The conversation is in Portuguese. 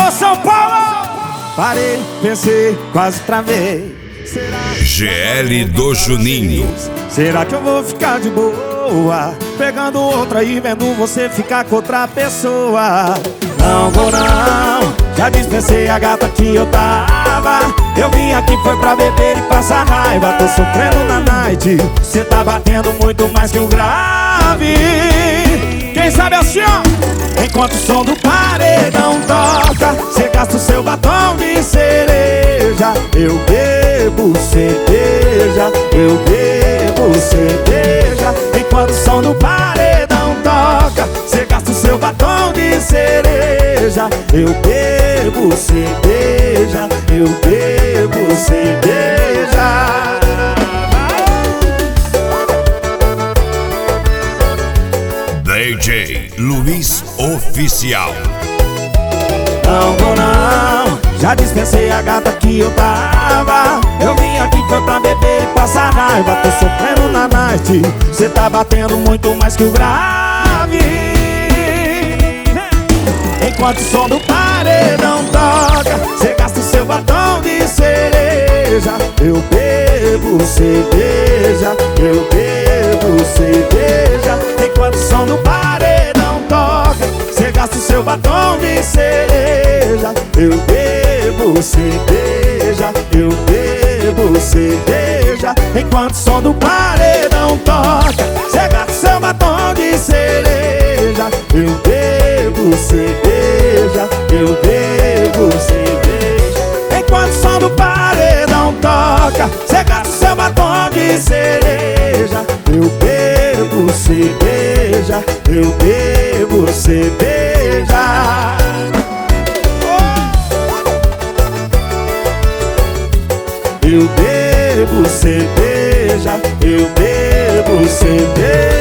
Alô, São Paulo! Parei, pensei, quase travei. GL do Juninho. Será que eu vou ficar de boa pegando outra e vendo você ficar com outra pessoa? Não vou não, já dispensei a gata que eu tava. Eu vim aqui foi pra beber e passar raiva. Tô sofrendo na night, cê tá batendo muito mais que o grave. Quem sabe assim, ó? Enquanto o som do paredão toca, cê gasta o seu batom de cereja. Eu bebo cerveja, eu bebo cerveja. Enquanto o som do paredão toca, cê gasta o seu batom de cereja. Eu bebo cerveja, eu bebo cerveja. DJ Luiz Oficial. Não vou não, já dispensei a gata que eu tava. Eu vim aqui foi pra beber e passar raiva. Tô sofrendo na night, cê tá batendo muito mais que o grave. Enquanto o som do paredão toca, cê gasta o seu batom de cereja. Eu bebo cerveja, eu bebo cerveja. Enquanto o som do paredão toca, cê gasta o seu batom de cereja. Eu bebo cerveja, eu bebo cerveja. Enquanto o som do paredão toca, cê gasta o seu batom de cereja. Eu bebo cerveja, eu bebo cerveja. Enquanto o som do paredão toca, cê gasta o seu batom de cereja. Eu bebo cerveja, eu bebo cerveja. Eu bebo cerveja, eu bebo cerveja.